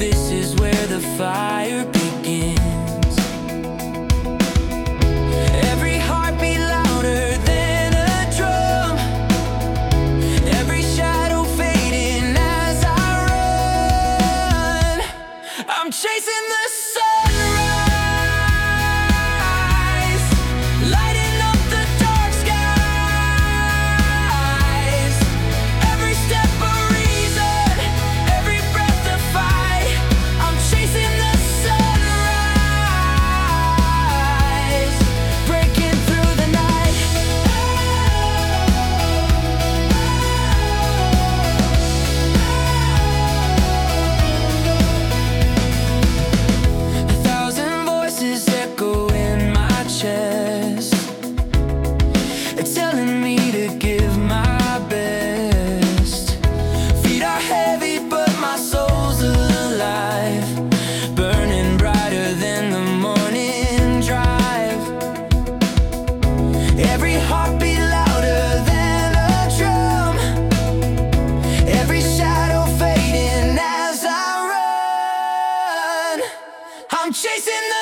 this is where the fire begins. Every heartbeat louder than a drum, every shadow fading as I run. I'm chasing the sunrise, lighting up the dark skies. Every step a reason, every breath a fight. I'm chasing the sunrise, breaking through the night. 1,000 voices echo in my chest, telling me to give my best. Feet are heavy, but my soul's alive, burning brighter than the morning drive. Every heartbeat louder than a drum, every shadow fading as I run. I'm chasing the